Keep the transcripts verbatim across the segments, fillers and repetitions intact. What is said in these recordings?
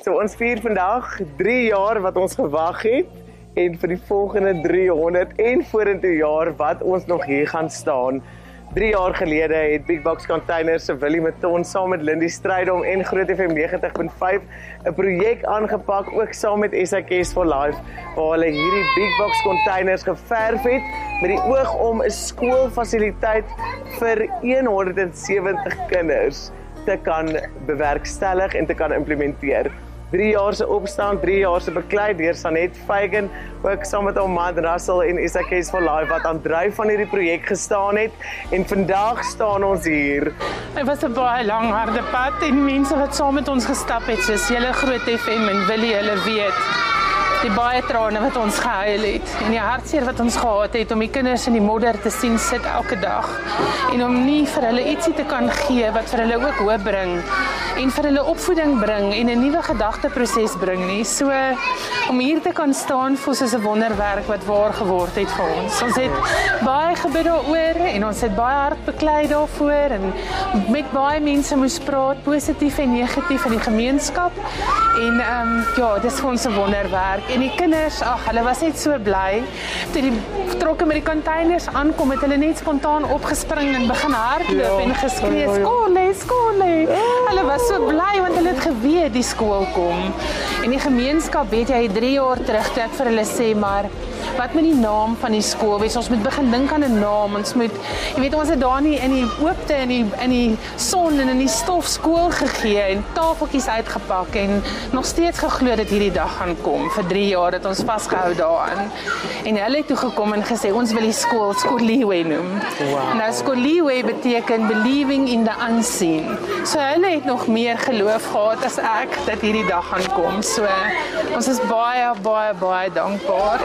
So ons vier vandag drie jaar wat ons gewag het en vir die volgende driehonderd en vorentoe jaar wat ons nog hier gaan staan. Drie jaar gelede het Big Box Containers se Willie Maton saam met Lindy Strydom en Groot F M negentig punt vyf 'n projek aangepak, ook saam met S A K S for Life, waar hulle hierdie Big Box Containers geverf het met die oog om 'n skoolfasiliteit vir honderd en sewentig kinders te kan bewerkstellig en te kan implementeer. Drie jaar se opstaan, drie jaar se beklei deur Sanet Feigen, ook saam met hom man Russell en S A K S for Life wat aan dryf van hierdie projek gestaan het. En vandag staan ons hier. Dit was 'n baie lang harde pad en mense wat saam met ons gestap het, soos julle Groot F M en Willie, hulle weet. Die baie trane wat ons gehuil het en die hartseer wat ons gehad het om die kinders in die modder te sien sit elke dag en om nie vir hulle ietsie te kan gee wat vir hulle ook hoop bring en vir hulle opvoeding bring en 'n nuwe gedagteproses bring nie. So om hier te kan staan voel soos 'n wonderwerk wat waar geword het vir ons. Ons het baie gebid daaroor en ons het baie hard beklei daarvoor en met baie mense moes praat, positief en negatief in die gemeenskap. En ehm um, ja, dis vir ons 'n wonderwerk. En die kinders, ag, hulle was net so bly. Toe die trokke met die containers aankom, het hulle net spontaan opgespring en begin hardloop ja, en geskree, skool, skool. Hulle was so bly want hulle het geweet die skool kom. En die gemeenskap, weet jy, drie jaar terug toe ek vir hulle sê, maar wat met die naam van die skool wees? Ons moet begin dink aan 'n naam. Ons moet, jy weet, ons het daar nie in die oopte in die in die son en in die stof skool gegee en tafeltjies uitgepak en nog steeds geglo dat hierdie dag gaan kom. Vir drie jaar het ons vasgehou daaraan. En hulle het toe gekom en gesê ons wil die skool Skoliwe noem. Wow. Nou Skoliwe beteken believing in the unseen. So hulle het nog meer geloof gehad as ek dat hierdie dag gaan kom. So ons is baie baie baie dankbaar.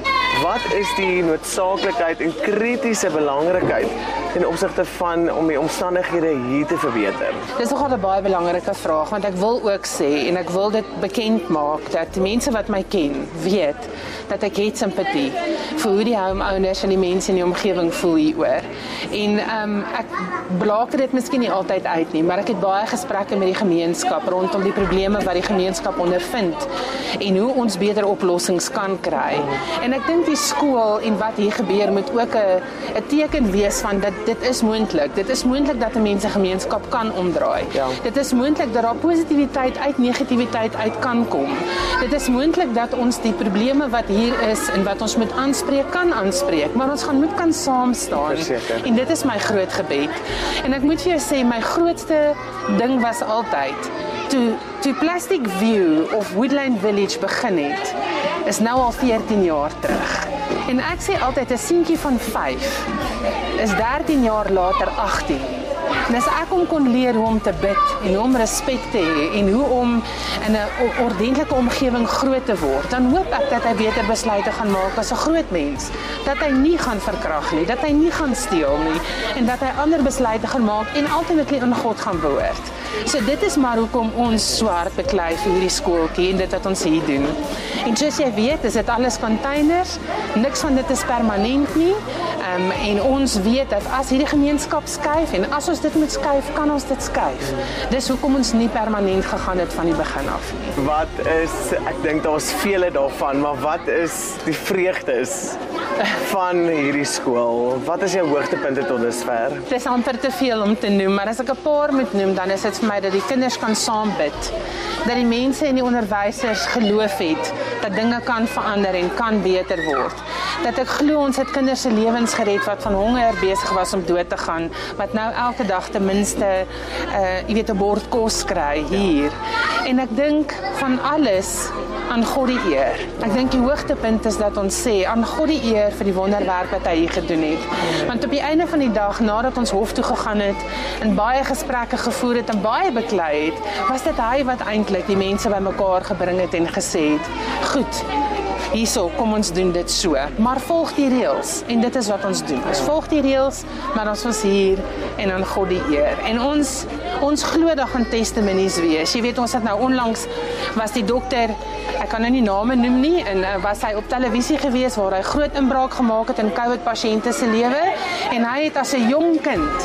Wat is die noodsaaklikheid en kritiese belangrikheid ten opsigte van om die omstandighede hier te verbeter? Dis nogal 'n baie belangrike vraag, want ek wil ook sê en ek wil dit bekend maak dat die mense wat my ken, weet dat ek het simpatie vir hoe die homeowners en die mense in die omgewing voel hieroor. En um, ek blaker dit miskien nie altyd uit nie, maar ek het baie gesprekke met die gemeenskap rondom die probleme wat die gemeenskap ondervind en hoe ons beter oplossings kan kry. En ek dink die skool en wat hier gebeur moet ook 'n 'n teken wees van dat dit is moontlik. Dit is moontlik dat 'n mens 'n gemeenskap kan omdraai. Ja. Dit is moontlik dat daar positiwiteit uit negativiteit uit kan kom. Dit is moontlik dat ons die probleme wat hier is en wat ons moet aanspreek kan aanspreek, maar ons gaan moet kan saam staan. Verseker. En dit is my groot gebed. En ek moet vir jou sê my grootste ding was altyd toe toe Plastic View of Woodland Village begin het, is nou al veertien jaar terug. En ek sê altyd 'n seentjie van vyf is dertien jaar later agtien. En as ek hom kon leer hoe om te bid en hoe om respek te hê en hoe om in 'n ordentlike omgewing groot te word, dan hoop ek dat hy beter besluite gaan maak as 'n groot mens. Dat hy nie gaan verkrag nie, dat hy nie gaan steel nie en dat hy ander besluite gaan maak en ultimately in God gaan behoort. So dit is maar hoekom ons swart beklei vir hierdie skooltjie en dit wat ons hier doen. En soos jy weet, is dit alles containers, niks van dit is permanent nie. Um, en ons weet dat as hierdie gemeenskap skuif en as ons dit moet skuif, kan ons dit skuif. Dis hoekom ons nie permanent gegaan het van die begin af nie. Wat is, ek dink daar's vele daarvan, maar wat is die vreugdes van hierdie skool? Wat is jou hoogtepunte tot dusver? Dit is amper te veel om te noem, maar as ek 'n paar moet noem, dan is dit vir my dat die kinders kan saam bid. Dat die mense en die onderwysers geloof het dat dinge kan verander en kan beter word. Dat ek glo ons het kinders se lewens gered wat van honger besig was om dood te gaan, wat nou elke dag ten minste uh, jy weet 'n bord kos kry hier. En ek dink van alles aan God die eer. Ek dink die hoogtepunt is dat ons sê aan God die eer vir die wonderwerk wat hy hier gedoen het. Want op die einde van die dag, nadat ons hof toe gegaan het en baie gesprekke gevoer het en baie beklei het, was dit hy wat eintlik die mense bymekaar gebring het en gesê het, goed, hierso, kom ons doen dit so, maar volg die reëls, en dit is wat ons doen. Ons volg die reëls, maar ons was hier en aan God die eer. En ons, ons glo dat gaan testimonies wees. Jy weet, ons het nou onlangs, was die dokter, ek kan nou nie name noem nie, en uh, was hy op televisie gewees, waar hy groot inbraak gemaak het in COVID-pasiënte se lewe, en hy het as 'n jong kind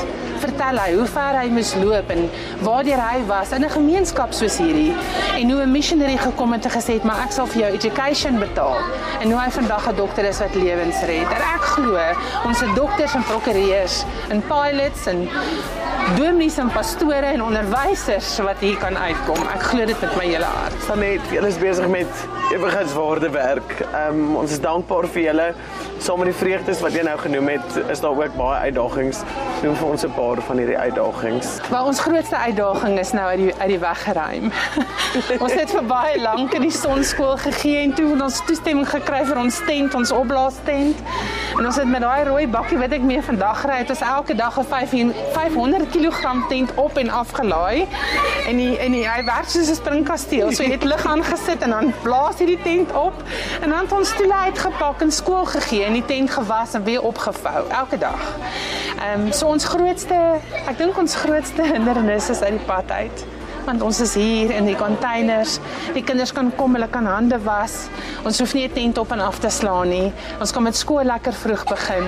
vertel hy hoe ver hy moes loop en waardeur hy was in 'n gemeenskap soos hierdie. En hoe 'n missionary gekom het en gesê het, maar ek sal vir jou education betaal. En hoe hy vandag 'n dokter is wat lewens red. En ek glo, ons het dokters en prokureurs en pilots en dominees en pastore en onderwysers wat hier kan uitkom. Ek glo dit met my hele hart. Sanet, julle is besig met ewigheidswaarde werk. Um, ons is dankbaar vir julle. Saam met die vreugdes wat jy nou genoem het, is daar ook baie uitdagings. Noem vir ons 'n paar van hierdie uitdagings. Maar ons grootste uitdaging is nou uit die, uit die weg geruim. Ons het vir baie lank in die sonskool gegee en toe het ons toestemming gekry vir ons tent, ons opblaastent. En ons het met daai rooi bakkie wat ek mee vandag ry, het ons elke dag 'n vyfhonderd kilogram tent op en af gelaai. En die en die hy werk soos 'n springkasteel. So jy het lig aangesit en dan blaas jy die tent op en dan het ons stoele uitgepak en skool gegee en die tent gewas en weer opgevou elke dag. Ehm um, so ons grootste, ek dink ons grootste hindernis is uit die pad uit. Want ons is hier in die containers, die kinders kan kom, hulle kan hande was, ons hoef nie 'n tent op en af te slaan nie, ons kan met skool lekker vroeg begin.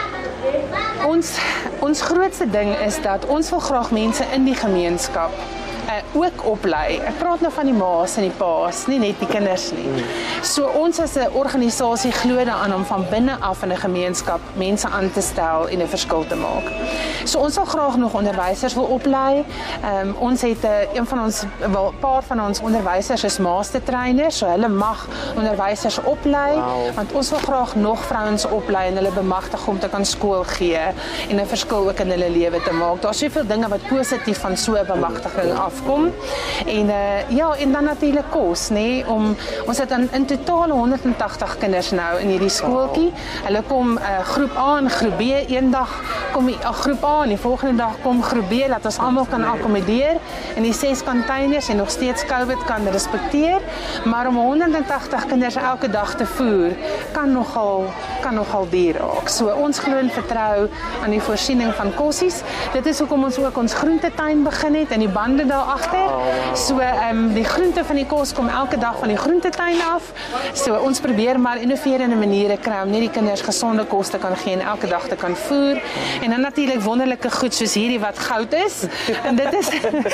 Ons, ons grootste ding is dat ons wil graag mense in die gemeenskap uh, ook oplei. Ek praat nou van die ma's en die pa's, nie net die kinders nie. So ons as 'n organisasie glo daaraan om van binne af in 'n gemeenskap mense aan te stel en 'n verskil te maak. So ons wil graag nog onderwysers wil oplei. Um, ons het uh, een van ons, wel, paar van ons onderwysers is mastertrainers, so hulle mag onderwysers oplei, wow. Want ons wil graag nog vrouens oplei en hulle bemagtig om te kan skool gee en 'n verskil ook in hulle lewe te maak. Daar's soveel dinge wat positief van so 'n bemagtiging afkom. En uh, ja, en dan natuurlik kos, nê, om ons het in, in totaal honderd en tagtig kinders nou in hierdie skooltjie. Hulle kom uh, groep A en groep B, eendag kom die uh, groep A en die volgende dag kom groep B, dat ons almal kan akkommodeer en die ses containers en nog steeds COVID kan respekteer, maar om honderd en tagtig kinders elke dag te voer, kan nogal, kan nogal duur raak. So ons glo en vertrou aan die voorsiening van kossies. Dit is hoekom ons ook ons groentetuin begin het en die bande daar agter. So um, die groente van die kos kom elke dag van die groentetuin af. So ons probeer maar innoverende maniere kry om net die kinders gesonde kos te kan gee en elke dag te kan voer. En dan natuurlik wonderlike goed soos hierdie wat goud is. En dit is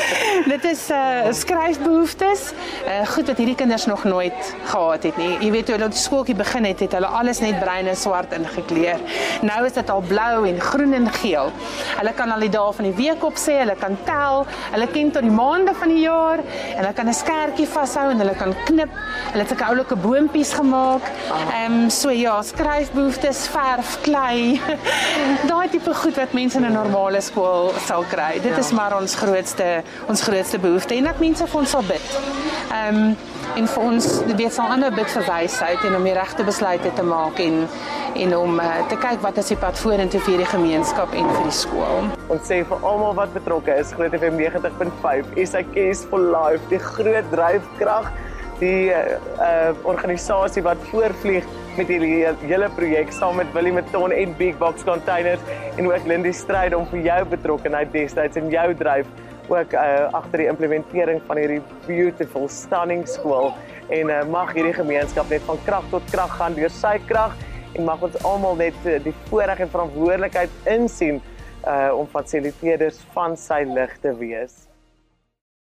dit is uh, skryfbehoeftes. Uh, goed wat hierdie kinders nog nooit gehad het nie. Jy weet toe hulle op die skooltjie begin het, het hulle alles net bruin en swart ingekleur. Nou is dit al blou en groen en geel. Hulle kan al die dae van die week op sê, hulle kan tel, hulle ken tot die maande van die jaar en hulle kan 'n skertjie vashou en hulle kan knip. Hulle het sulke oulike boompies gemaak. Ehm um, so ja, skryfbehoeftes, verf, klei. Daai tipe goed wat mense in 'n normale skool sal kry. Dit is maar ons grootste ons grootste behoefte en dat mense vir ons sal bid. Ehm um, en vir ons weet sal ander bid vir wysheid en om die regte besluite te maak en en om uh, te kyk wat is die pad vorentoe vir die gemeenskap en vir die skool. Ons sê vir almal wat betrokke is, Groot F M negentig punt vyf, S A K S for Life, die groot dryfkrag, die uh, uh, organisasie wat voorvlieg met hierdie hele projek saam met Willie Meton en Big Box Containers en ook Lindy Stryd om vir jou betrokkenheid destyds in jou dryf ook uh, agter die implementering van hierdie beautiful, stunning skool en uh, mag hierdie gemeenskap net van krag tot krag gaan deur sy krag en mag ons almal net uh, die voorreg en verantwoordelikheid insien uh, om fasiliteerders van sy lig te wees.